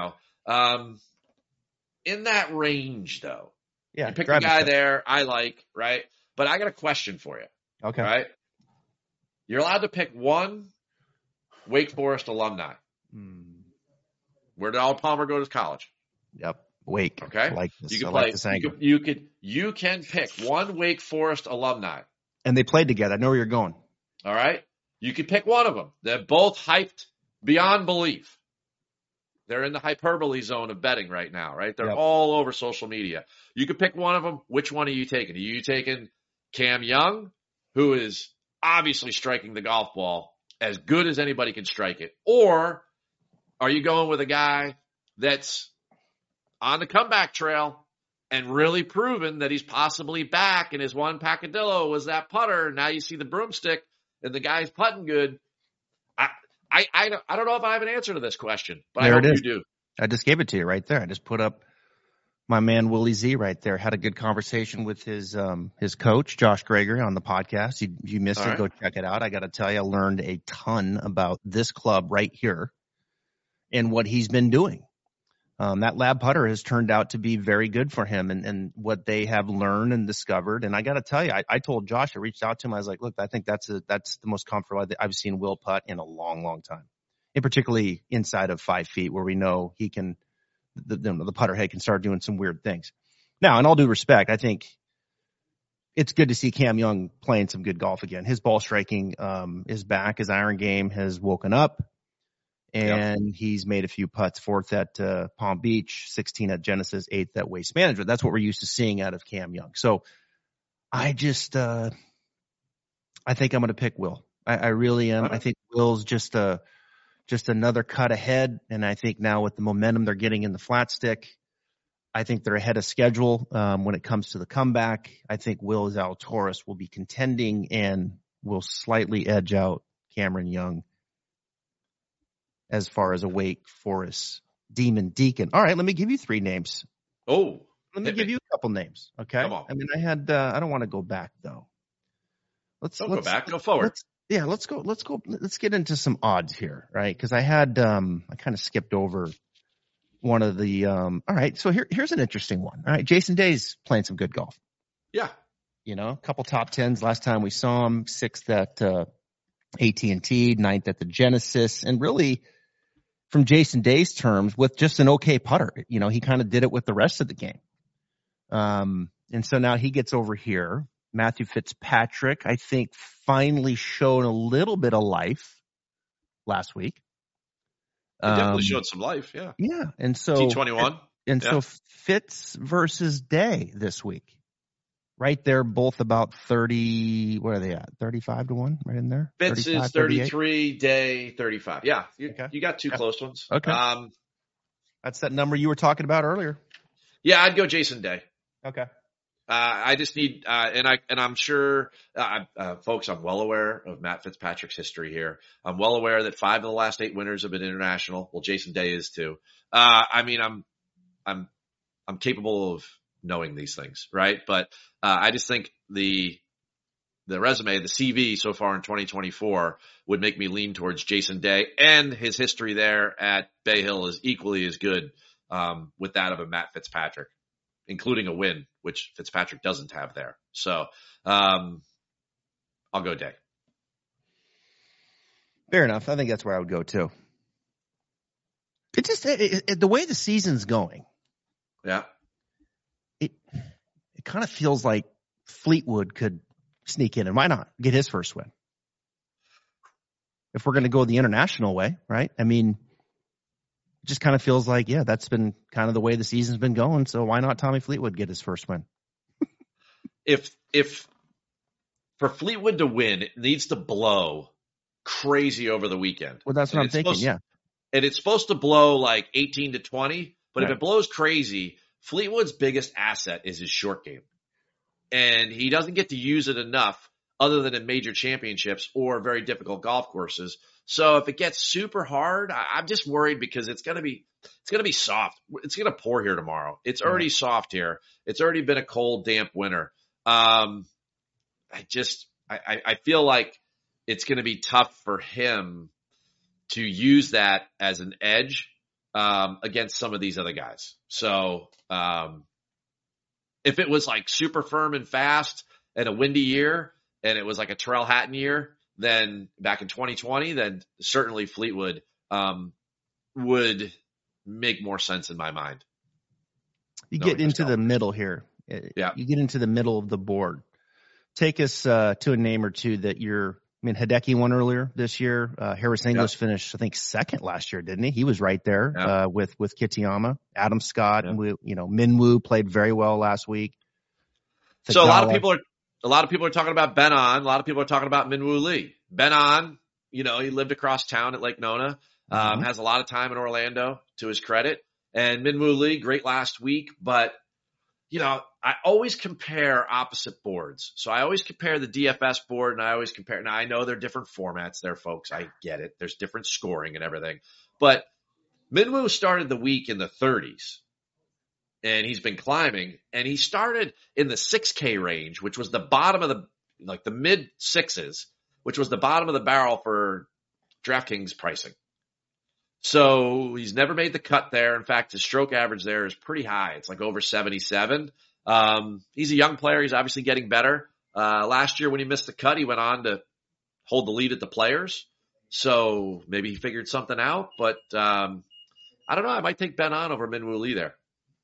in that range though, you pick the guy there I like, right? But I got a question for you. Okay. Right? You're allowed to pick one Wake Forest alumni. Where did Arnold Palmer go to college? Yep. Wake. Okay. I like this. You can pick one Wake Forest alumni. And they played together. I know where you're going. All right. You could pick one of them. They're both hyped beyond belief. They're in the hyperbole zone of betting right now, right? They're all over social media. You could pick one of them. Which one are you taking? Are you taking Cam Young, who is obviously striking the golf ball as good as anybody can strike it? Or are you going with a guy that's on the comeback trail and really proven that he's possibly back, and his one Pacadillo was that putter? Now you see the broomstick and the guy's putting good. I don't know if I have an answer to this question, but I hope you do. I just gave it to you right there. I just put up my man Willie Z right there. Had a good conversation with his coach, Josh Gregory, on the podcast. If you missed it, go check it out. I got to tell you, I learned a ton about this club right here and what he's been doing. That lab putter has turned out to be very good for him, and what they have learned and discovered. And I got to tell you, I told Josh, I reached out to him. I was like, look, I think that's the most comfortable I've seen Will putt in a long, long time, and particularly inside of 5 feet where we know he can, the putter head can start doing some weird things. Now, in all due respect, I think it's good to see Cam Young playing some good golf again. His ball striking is back. His iron game has woken up. And he's made a few putts, 4th at Palm Beach, 16 at Genesis, 8th at Waste Management. That's what we're used to seeing out of Cam Young. So I just, I think I'm going to pick Will. I really am. I think Will's just another cut ahead. And I think now with the momentum they're getting in the flat stick, I think they're ahead of schedule when it comes to the comeback. I think Will Zalatoris will be contending and will slightly edge out Cameron Young as far as a Wake Forest Demon Deacon. All right, let me give you 3 names. Oh, let me give you a couple names. Okay. Come on. I mean, I don't want to go back though. Let's go back. Go forward. Let's go. Let's get into some odds here, right? Because I had I kind of skipped over one of the all right, so here's an interesting one. All right, Jason Day's playing some good golf. Yeah. A couple top 10s last time we saw him, 6th at AT&T, 9th at the Genesis, and really from Jason Day's terms with just an okay putter. He kind of did it with the rest of the game. And so now he gets over here. Matthew Fitzpatrick, I think, finally showed a little bit of life last week. He definitely showed some life, yeah. Yeah, and so T21. And so Fitz versus Day this week. Right there, both about 30, what are they at? 35 to 1, right in there? Fitz is 33, Day 35. Yeah, you got 2 close ones. Okay. That's that number you were talking about earlier. Yeah, I'd go Jason Day. Okay. I just need, and I'm sure, folks, I'm well aware of Matt Fitzpatrick's history here. I'm well aware that 5 of the last 8 winners have been international. Well, Jason Day is too. I mean, I'm capable of knowing these things, right? But, I just think the resume, the CV so far in 2024 would make me lean towards Jason Day, and his history there at Bay Hill is equally as good, with that of a Matt Fitzpatrick, including a win, which Fitzpatrick doesn't have there. So, I'll go Day. Fair enough. I think that's where I would go too. It just, the way the season's going. Yeah. It kind of feels like Fleetwood could sneak in, and why not get his first win? If we're going to go the international way, right? I mean, it just kind of feels like, yeah, that's been kind of the way the season's been going. So why not Tommy Fleetwood get his first win? If for Fleetwood to win, it needs to blow crazy over the weekend. Well, that's what I'm thinking. Yeah. And it's supposed to blow like 18 to 20, but if it blows crazy, Fleetwood's biggest asset is his short game. And he doesn't get to use it enough other than in major championships or very difficult golf courses. So if it gets super hard, I'm just worried because it's going to be soft. It's going to pour here tomorrow. It's already soft here. It's already been a cold, damp winter. I feel like it's going to be tough for him to use that as an edge, against some of these other guys. So, if it was like super firm and fast and a windy year and it was like a Terrell Hatton year, then back in 2020, then certainly Fleetwood, would make more sense in my mind. You get into the middle here. Yeah. You get into the middle of the board. Take us to a name or two that Hideki won earlier this year. Harris English finished, I think, 2nd last year, didn't he? He was right there with Kitayama. Adam Scott and Minwoo played very well last week. So a lot of people are talking about Ben On. A lot of people are talking about Minwoo Lee. Ben On, he lived across town at Lake Nona. Has a lot of time in Orlando to his credit. And Minwoo Lee, great last week, but I always compare opposite boards. So I always compare the DFS board and I always compare. Now I know they're different formats there, folks. I get it. There's different scoring and everything, but Minwoo started the week in the 30s and he's been climbing, and he started in the 6K range, which was the bottom of the mid 6s, which was the bottom of the barrel for DraftKings pricing. So he's never made the cut there. In fact, his stroke average there is pretty high. It's like over 77. He's a young player. He's obviously getting better. Last year when he missed the cut, he went on to hold the lead at the Players. So maybe he figured something out, but, I don't know. I might take Ben On over Minwoo Lee there.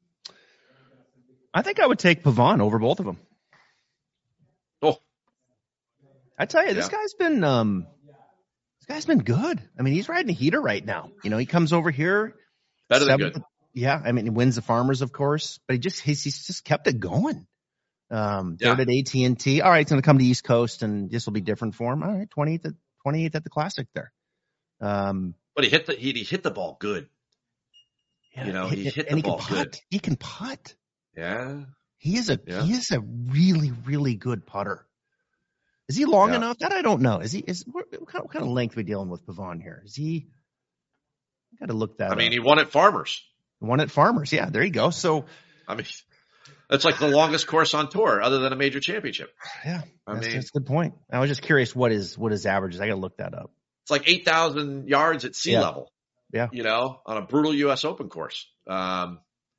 I think I would take Pavon over both of them. Oh, I tell you, this guy's been good. I mean, he's riding a heater right now. He comes over here. Better than good. Yeah. I mean, he wins the Farmers, of course, but he's just kept it going. Third at AT&T. All right, it's going to come to East Coast, and this will be different for him. All right, 28th at the Classic there. But he hit the ball good. Yeah, he hit the ball good. He can putt. Yeah. He is a really, really good putter. Is he long enough? That I don't know. What kind of length are we dealing with Pavon here? Is he? I got to look that up. He won at Farmers. Yeah, there you go. So, that's like the longest course on tour other than a major championship. Yeah. That's a good point. I was just curious what his average is. I got to look that up. It's like 8,000 yards at sea level. Yeah. On a brutal U.S. Open course. Guy's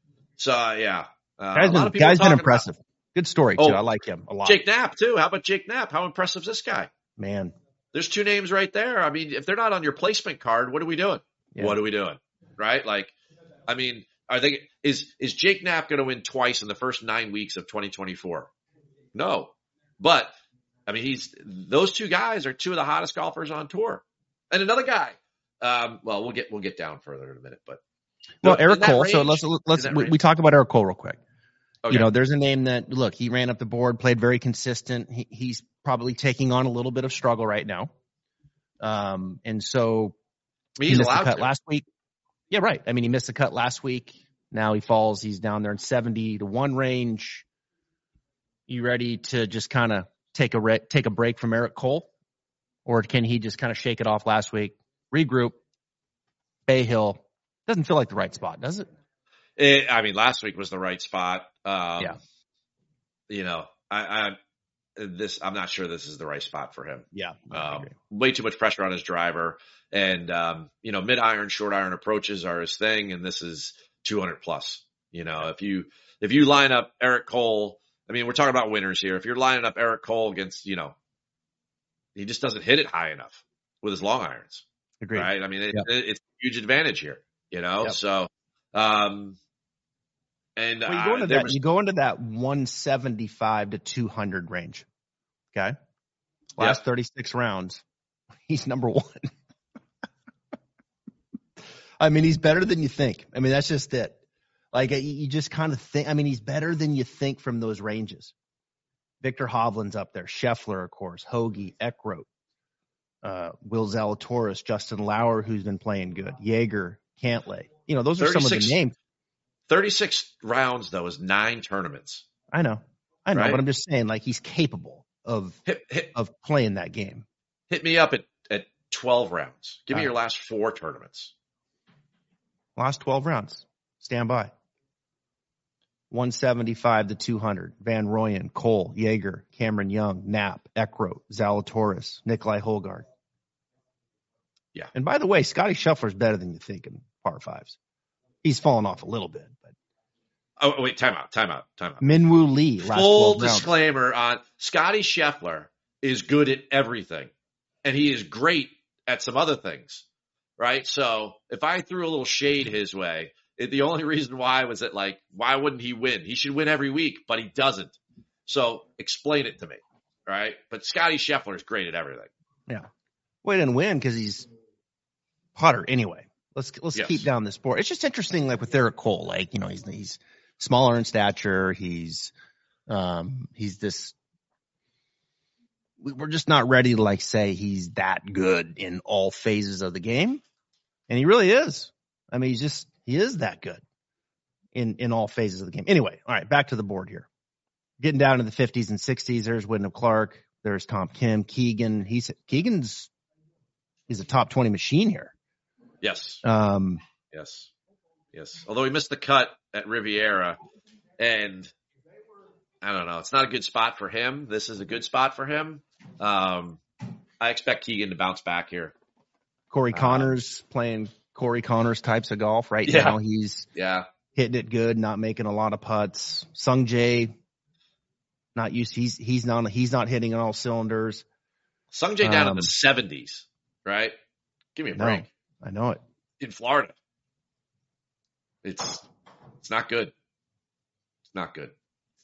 been impressive. Good story, too. I like him a lot. Jake Knapp, too. How about Jake Knapp? How impressive is this guy? Man. There's two names right there. If they're not on your placement card, what are we doing? Yeah. What are we doing? Right? Is Jake Knapp going to win twice in the first 9 weeks of 2024? No. But, those two guys are two of the hottest golfers on tour. And another guy. We'll get down further in a minute, but. Eric Cole. So we talk about Eric Cole real quick. Okay. There's a name that, look, he ran up the board, played very consistent. He's probably taking on a little bit of struggle right now. And so he's missed allowed the cut to. last week. Yeah, right. He missed the cut last week. Now he falls. He's down there in 70-1 range. You ready to just kind of take a break from Eric Cole? Or can he just kind of shake it off last week, regroup, Bay Hill? Doesn't feel like the right spot, does it? Last week was the right spot. Yeah. I'm not sure this is the right spot for him. Yeah. Way too much pressure on his driver, and mid iron, short iron approaches are his thing, and this is 200 plus. If you line up Eric Cole, we're talking about winners here. If you're lining up Eric Cole against, he just doesn't hit it high enough with his long irons. Agreed. Right? It's a huge advantage here. So. You go into that 175 to 200 range. Okay. Last 36 rounds, he's number one. He's better than you think. That's just it. You just kind of think, he's better than you think from those ranges. Victor Hovland's up there. Scheffler, of course. Hoagie, Eckroat, Will Zalatoris, Justin Lauer, who's been playing good. Jaeger, Cantlay. Those are some of the names. 36 rounds, though, is 9 tournaments. I know, right? But I'm just saying, he's capable of playing that game. Hit me up at 12 rounds. Give me your last 4 tournaments. Last 12 rounds. Stand by. 175 to 200. Van Rooyen, Cole, Jaeger, Cameron Young, Knapp, Eckroat, Zalatoris, Nikolai Holgaard. Yeah. And by the way, Scotty Scheffler's better than you think in par fives. He's fallen off a little bit, but. Oh, wait, time out. Minwoo Lee. Full disclaimer on Scotty Scheffler is good at everything, and he is great at some other things, right? So if I threw a little shade his way, the only reason why was that, why wouldn't he win? He should win every week, but he doesn't. So explain it to me, right? But Scotty Scheffler is great at everything. Yeah. Well, he didn't win because he's putter anyway. Let's keep down this board. It's just interesting, with Eric Cole, he's smaller in stature. He's this. We're just not ready to say he's that good in all phases of the game, and he really is. He is that good in all phases of the game. Anyway, all right, back to the board here. Getting down to the 50s and 60s. There's Wyndham Clark. There's Tom Kim, Keegan. He's a top 20 machine here. Yes. Yes. Although he missed the cut at Riviera, and I don't know, it's not a good spot for him. This is a good spot for him. I expect Keegan to bounce back here. Corey Connors playing Corey Connors types of golf right now. He's hitting it good, not making a lot of putts. Sung Jae, not used. He's not hitting on all cylinders. Sung Jae down in the 70s, right? Give me a break. I know it. In Florida. It's not good. It's not good.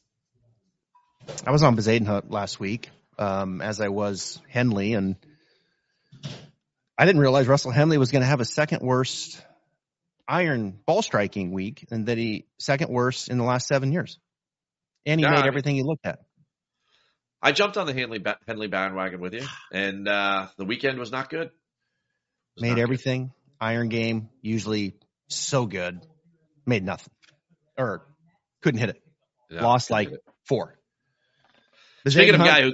I was on Bezuidenhout last week, as I was Henley, and I didn't realize Russell Henley was going to have a second worst iron ball striking week, and that he second worst in the last 7 years. And he made everything he looked at. I jumped on the Henley bandwagon with you, and the weekend was not good. Made everything. Good. Iron game, usually so good. Made nothing. Or couldn't hit it. No, lost like 4. Speaking of a guy who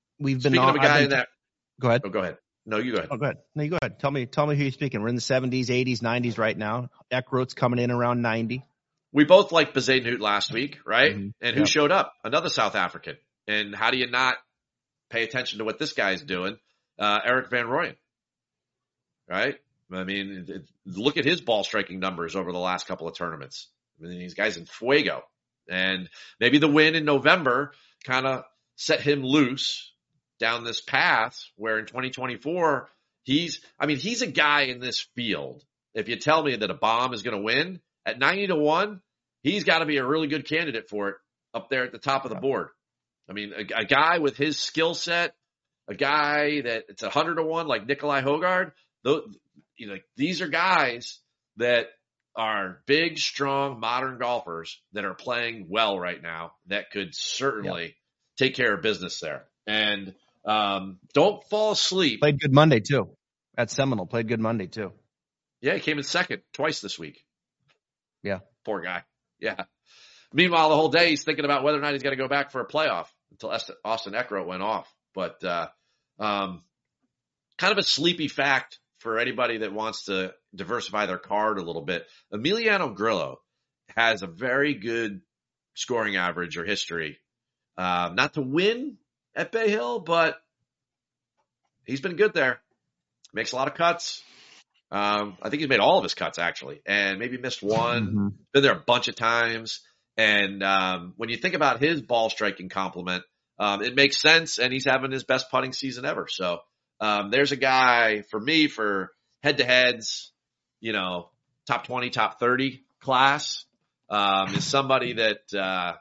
Go ahead. Oh, go ahead. No, you go ahead. Oh, go ahead. No, you go ahead. Tell me who you're speaking. We're in the 70s, 80s, 90s right now. Eckroat's coming in around 90. We both liked Bezuidenhout last week, right? Mm-hmm. And who showed up? Another South African. And how do you not pay attention to what this guy's doing? Erik van Rooyen, right? I mean, look at his ball striking numbers over the last couple of tournaments. I mean, these guys in fuego. And maybe the win in November kind of set him loose down this path where in 2024, he's a guy in this field. If you tell me that a bomb is going to win at 90-1, he's got to be a really good candidate for it up there at the top of the board. I mean, a guy with his skill set, a guy that it's 100-1 like Nicolai Højgaard. These are guys that are big, strong, modern golfers that are playing well right now that could certainly take care of business there. And don't fall asleep. Played good Monday too. At Seminole, played good Monday too. Yeah, he came in second twice this week. Yeah. Poor guy. Yeah. Meanwhile, the whole day he's thinking about whether or not he's got to go back for a playoff until Austin Eckroat went off. But kind of a sleepy fact for anybody that wants to diversify their card a little bit. Emiliano Grillo has a very good scoring average or history. Not to win at Bay Hill, but he's been good there. Makes a lot of cuts. I think he's made all of his cuts, actually, and maybe missed one. Mm-hmm. Been there a bunch of times. And when you think about his ball striking complement, it makes sense, and he's having his best putting season ever. So there's a guy for me for head-to-heads, top 20, top 30 class is somebody that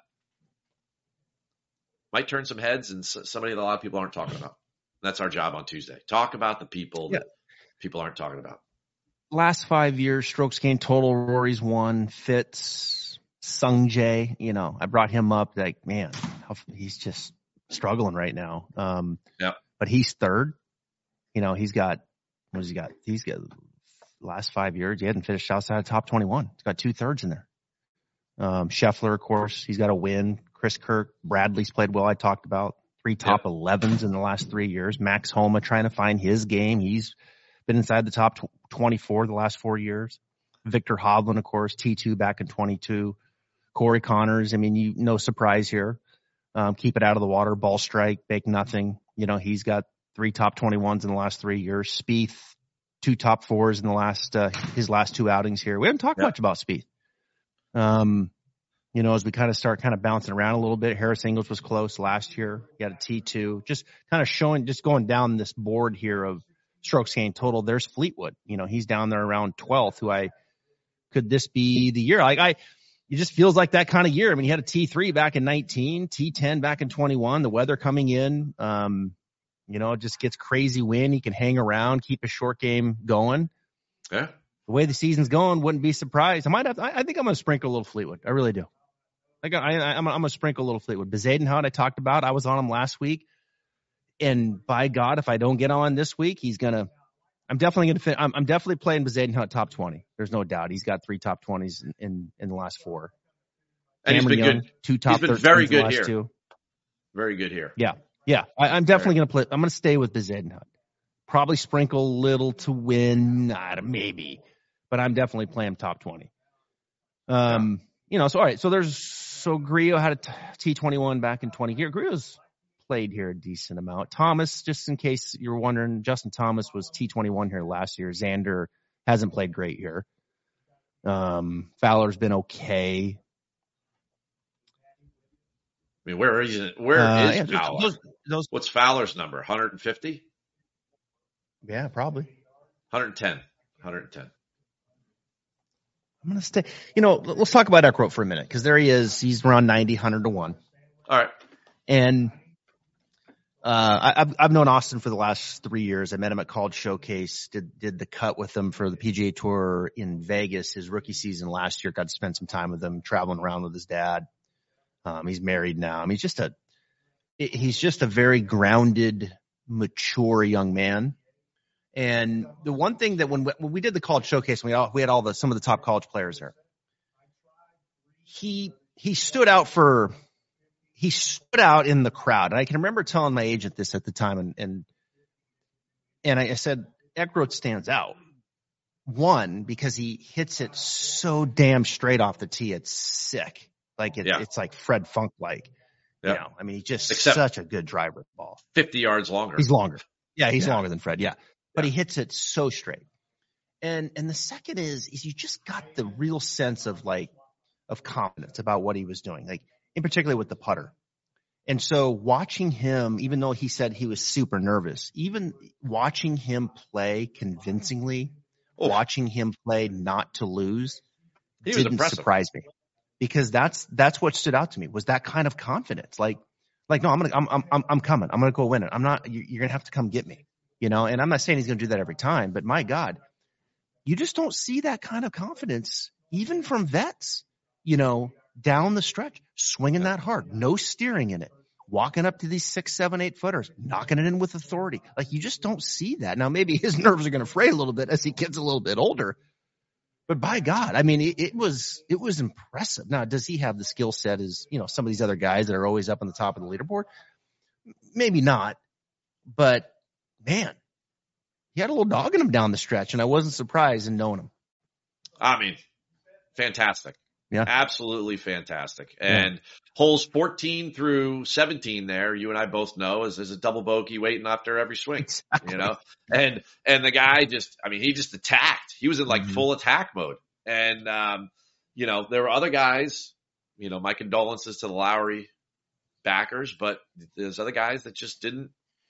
might turn some heads and somebody that a lot of people aren't talking about. That's our job on Tuesday. Talk about the people that people aren't talking about. Last 5 years, strokes gained total, Rory's won, Fitz, Sung Jae, I brought him up like, man, he's just struggling right now. But he's third. He's got, what has he got? He's got last 5 years. He hadn't finished outside of top 21. He's got 2/3 in there. Scheffler, of course, he's got a win. Chris Kirk, Bradley's played well. I talked about 3 top 11s in the last 3 years. Max Homa trying to find his game. He's been inside the top 24 the last 4 years. Victor Hovland, of course, T2 back in 22. Corey Connors, no surprise here. Keep it out of the water, ball strike, bake nothing. He's got 3 top 21s in the last 3 years. Spieth, 2 top 4s in the last his last 2 outings here. We haven't talked much about Spieth. As we kind of start bouncing around a little bit, Harris Ingles was close last year. He had a T2. Just kind of showing, just going down this board here of strokes gained total. There's Fleetwood. He's down there around 12th. Could this be the year? It just feels like that kind of year. He had a T3 back in 19, T10 back in 21. The weather coming in, it just gets crazy wind. He can hang around, keep a short game going. Yeah. The way the season's going, wouldn't be surprised. I think I'm going to sprinkle a little Fleetwood. I really do. I'm going to sprinkle a little Fleetwood. Bezuidenhout I talked about. I was on him last week. And by God, if I don't get on this week, I'm definitely playing Bezuidenhout top 20. There's no doubt. He's got 3 top 20s in the last 4. And he's been Young, good. 2 top 13s. He's been very good here. 2. Very good here. Yeah. I'm definitely going to play. I'm going to stay with Bezuidenhout. Probably sprinkle a little to win. Maybe. But I'm definitely playing top 20. So all right. So Grillo had a T21 back in 20 here. Grillo's played here a decent amount. Thomas, just in case you're wondering, Justin Thomas was T21 here last year. Xander hasn't played great here. Fowler's been okay. Where is Fowler? What's Fowler's number? 150? Yeah, probably. 110. I'm going to stay. Let's talk about Eckroat for a minute because there he is. He's around 90, 100-1. All right. And I've known Austin for the last 3 years. I met him at College Showcase, did the cut with him for the PGA Tour in Vegas his rookie season last year. Got to spend some time with him, traveling around with his dad. He's married now. I mean, he's just a very grounded, mature young man. And the one thing that when we did the college showcase, we had some of the top college players there. He stood out in the crowd. And I can remember telling my agent this at the time, and I said, Eckroat stands out. One, because he hits it so damn straight off the tee. It's sick. Like it's like Fred Funk-like. Yeah. You know, I mean, he's just such a good driver of the ball. 50 yards longer. He's longer. Yeah, he's longer than Fred. Yeah. But he hits it so straight. And the second is you just got the real sense of confidence about what he was doing, like in particular with the putter. And so watching him, even though he said he was super nervous, even watching him play convincingly, watching him play not to lose, didn't surprise me, because that's what stood out to me, was that kind of confidence. Like no, I'm coming. I'm gonna go win it. You're gonna have to come get me, you know. And I'm not saying he's gonna do that every time, but my God, you just don't see that kind of confidence even from vets, you know, down the stretch, swinging that hard, no steering in it, walking up to these 6, 7, 8 footers, knocking it in with authority. Like, you just don't see that. Now, maybe his nerves are going to fray a little bit as he gets a little bit older, but by God, I mean, it was impressive. Now, does he have the skill set as, you know, some of these other guys that are always up on the top of the leaderboard? Maybe not, but man, he had a little dog in him down the stretch, and I wasn't surprised in knowing him. I mean, fantastic. Yeah. Absolutely fantastic. And holes 14 through 17 there, you and I both know, is a double bogey waiting after every swing, exactly. You know? And the guy he just attacked. He was in full attack mode. And, you know, there were other guys, you know, my condolences to the Lowry backers, but there's other guys that just didn't.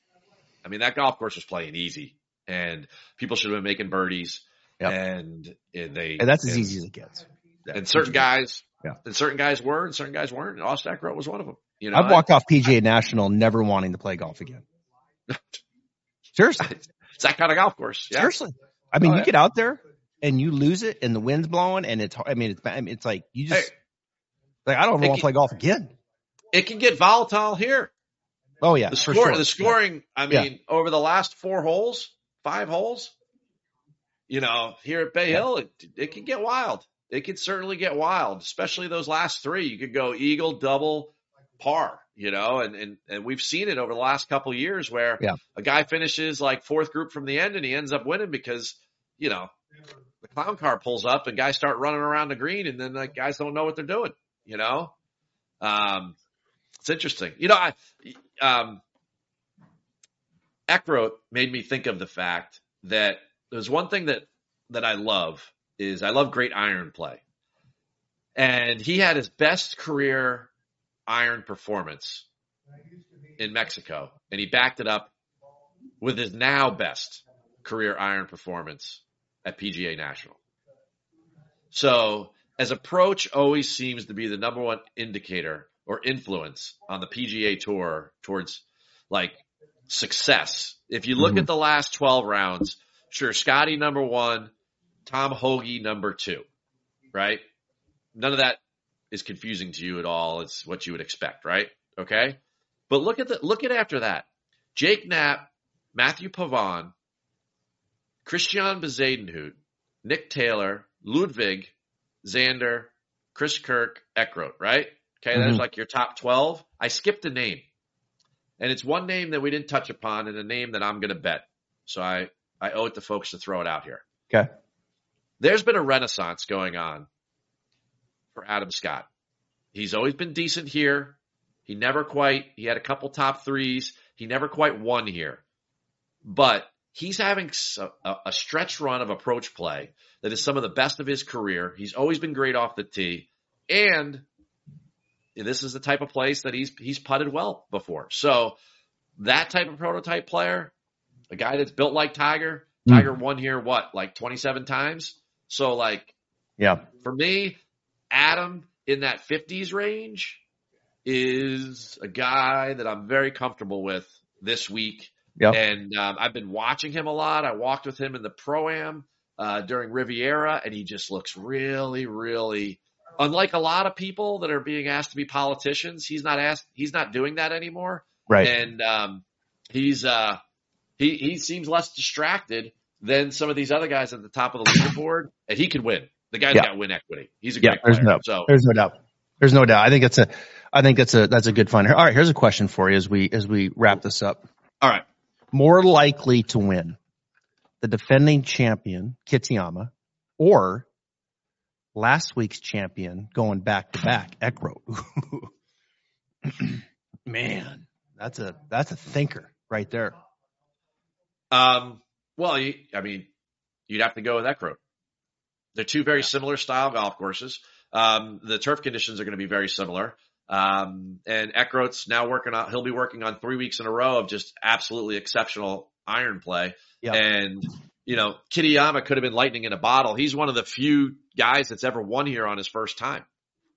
I mean, that golf course was playing easy, and people should have been making birdies. Yep. And that's as easy as it gets. And certain guys were, and certain guys weren't. And Austin Eckroat was one of them. You know, I've walked off PGA National never wanting to play golf again. Seriously, it's that kind of golf course. Yeah. Seriously, I mean, you get out there and you lose it, and the wind's blowing, and it's like you just I don't want to play golf again. It can get volatile here. Oh yeah, the scoring. I mean, over the last 5 holes, you know, here at Bay Hill, it can get wild. It could certainly get wild, especially those last 3. You could go eagle, double, par, you know, and we've seen it over the last couple of years where a guy finishes like 4th group from the end and he ends up winning because, you know, the clown car pulls up and guys start running around the green, and then guys don't know what they're doing, you know. It's interesting. You know, Eckroat made me think of the fact that there's one thing that I love is I love great iron play. And he had his best career iron performance in Mexico, and he backed it up with his now best career iron performance at PGA National. So, as approach always seems to be the number one indicator or influence on the PGA Tour towards success. If you look at the last 12 rounds, sure, Scotty number 1, Tom Hoge number 2, right? None of that is confusing to you at all. It's what you would expect, right? Okay. But look at after that. Jake Knapp, Matthew Pavon, Christian Bezuidenhout, Nick Taylor, Ludwig, Xander, Chris Kirk, Eckroat, right? Okay. That's your top 12. I skipped a name, and it's one name that we didn't touch upon and a name that I'm going to bet. So I owe it to folks to throw it out here. Okay. There's been a renaissance going on for Adam Scott. He's always been decent here. He had a couple top 3s. He never quite won here. But he's having a stretch run of approach play that is some of the best of his career. He's always been great off the tee. And this is the type of place that he's putted well before. So that type of prototype player, a guy that's built like Tiger. Tiger won here, 27 times? So, for me, Adam in that 50s range is a guy that I'm very comfortable with this week. Yep. And I've been watching him a lot. I walked with him in the Pro-Am during Riviera, and he just looks really, really unlike a lot of people that are being asked to be politicians, he's not doing that anymore. Right. And, he seems less distracted than some of these other guys at the top of the leaderboard, and he could win. The guy's got win equity. He's a great player. There's no doubt. There's no doubt. I think that's a good fun. All right. Here's a question for you as we wrap this up. All right. More likely to win, the defending champion, Kitayama, or last week's champion going back to back, Eckroat. Man, that's a thinker right there. Well, you'd have to go with Eckroat. They're two very similar style golf courses. The turf conditions are going to be very similar. And Eckroat's now he'll be working on 3 weeks in a row of just absolutely exceptional iron play. Yep. And, Kitayama could have been lightning in a bottle. He's one of the few guys that's ever won here on his first time.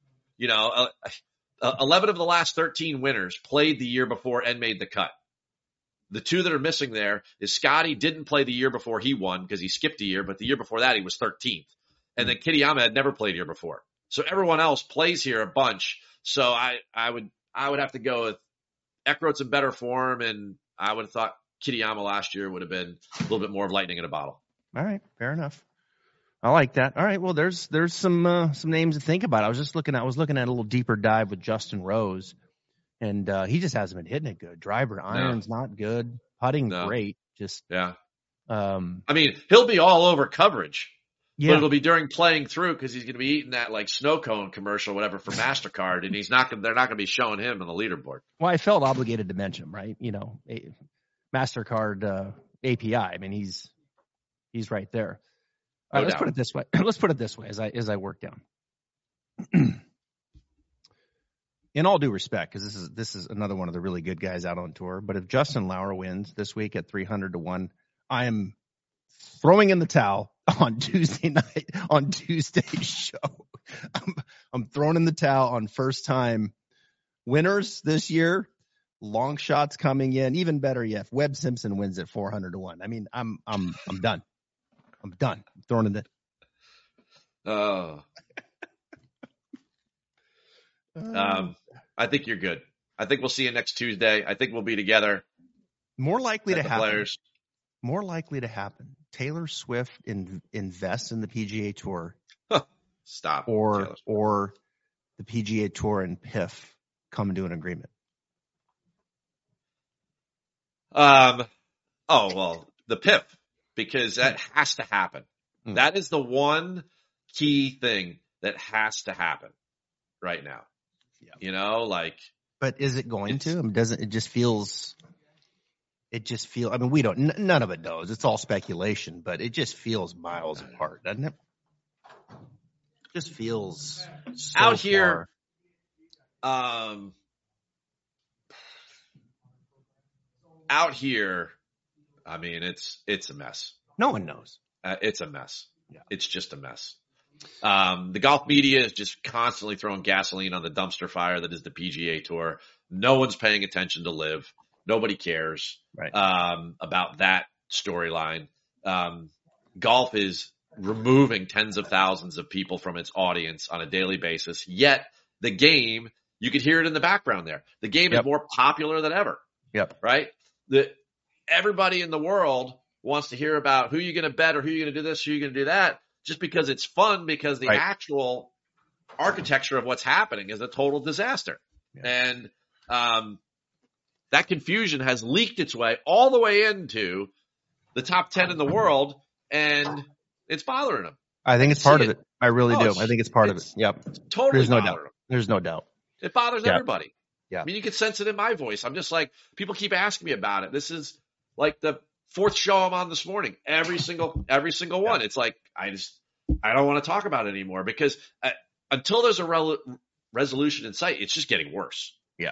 11 of the last 13 winners played the year before and made the cut. The two that are missing there is Scotty didn't play the year before he won because he skipped a year, but the year before that he was 13th. And then Kitayama had never played here before. So everyone else plays here a bunch. So I would have to go with Eckroat's in better form, and I would have thought Kitayama last year would have been a little bit more of lightning in a bottle. All right, fair enough. I like that. All right, well, there's some names to think about. I was looking at a little deeper dive with Justin Rose, and he just hasn't been hitting it good. Driver iron's not good. Putting great. Just he'll be all over coverage. Yeah. But it'll be during playing through because he's going to be eating that like snow cone commercial, whatever, for MasterCard, and they're not going to be showing him on the leaderboard. Well, I felt obligated to mention him, right? MasterCard API. I mean, he's right there. All right, let's put it this way. Let's put it this way as I work down. In all due respect, because this is another one of the really good guys out on tour. But if Justin Lauer wins this week at 300-1, I am throwing in the towel on Tuesday night on Tuesday's show. I'm throwing in the towel on first time winners this year. Long shots coming in. Even better yet, Webb Simpson wins at 400-1. I mean, I'm done. I'm done. I'm throwing in the. I think you're good. I think we'll see you next Tuesday. I think we'll be together. More likely to happen. Players. More likely to happen. Taylor Swift invests in the PGA Tour. Stop. Or the PGA Tour and PIF come to an agreement. The PIF, because that has to happen. That is the one key thing that has to happen right now. Yeah. But is it going to? I mean, doesn't it just feels? It just feels. I mean, we don't. None of it knows. It's all speculation, but it just feels miles apart, doesn't it? It just feels so out here. Out here, I mean, it's a mess. No one knows. It's a mess. Yeah. It's just a mess. The golf media is just constantly throwing gasoline on the dumpster fire that is the PGA Tour. No one's paying attention to LIV. Nobody cares about that storyline. Golf is removing tens of thousands of people from its audience on a daily basis. Yet the game, you could hear it in the background there. The game is more popular than ever. Yep. Right? Everybody in the world wants to hear about who you're going to bet or who you're going to do this, who you're going to do that, just because it's fun, because the actual architecture of what's happening is a total disaster. Yeah. And that confusion has leaked its way all the way into the top 10 in the world, and it's bothering them. I think it's part of it. I really do. I think it's part of it. Yep. Totally. There's no doubt. There's no doubt. It bothers everybody. Yeah. I mean, you can sense it in my voice. I'm just like, people keep asking me about it. This is like the fourth show I'm on this morning. Every single one. It's like, I don't want to talk about it anymore because until there's a resolution in sight, it's just getting worse. Yeah.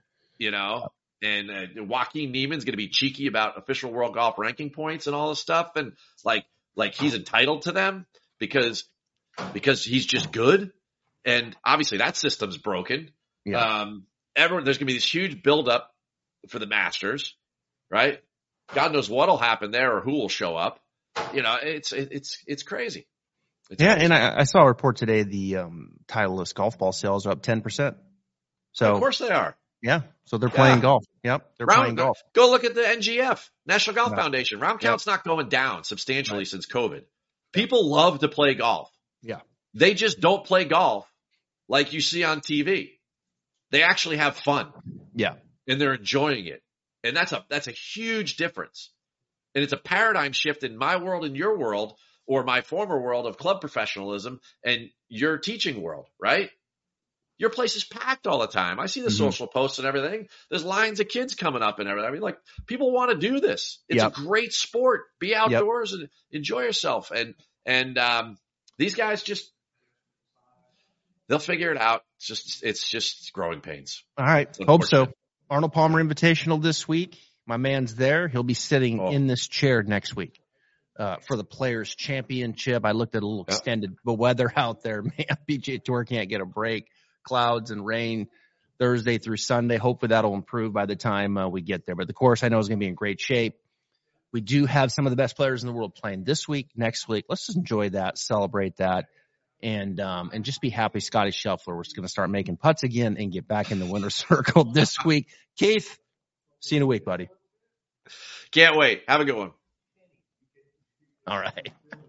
And Joaquin Niemann's going to be cheeky about official world golf ranking points and all this stuff. And like he's entitled to them because he's just good. And obviously that system's broken. Yeah. There's going to be this huge buildup for the Masters, right? God knows what'll happen there or who will show up. It's crazy. Yeah, and I saw a report today. The Titleist golf ball sales are up 10%. So of course they are. Yeah, so they're playing golf. Yep, they're playing golf. Go look at the NGF, National Golf Foundation. Round count's not going down substantially since COVID. People love to play golf. Yeah. They just don't play golf like you see on TV. They actually have fun. Yeah. And they're enjoying it. And that's a huge difference. And it's a paradigm shift in my world and your world, or my former world of club professionalism and your teaching world, right? Your place is packed all the time. I see the social posts and everything. There's lines of kids coming up and everything. I mean, like, people want to do this. It's a great sport. Be outdoors and enjoy yourself. And these guys they'll figure it out. It's just growing pains. All right. Hope so. Arnold Palmer Invitational this week. My man's there. He'll be sitting in this chair next week for the Players Championship. I looked at a little extended weather out there. Man, PGA Tour can't get a break. Clouds and rain Thursday through Sunday. Hopefully that'll improve by the time we get there. But the course I know is going to be in great shape. We do have some of the best players in the world playing this week, next week. Let's just enjoy that, celebrate that, and just be happy Scotty Scheffler was going to start making putts again and get back in the winner's circle this week. Keith, see you in a week, buddy. Can't wait. Have a good one. All right.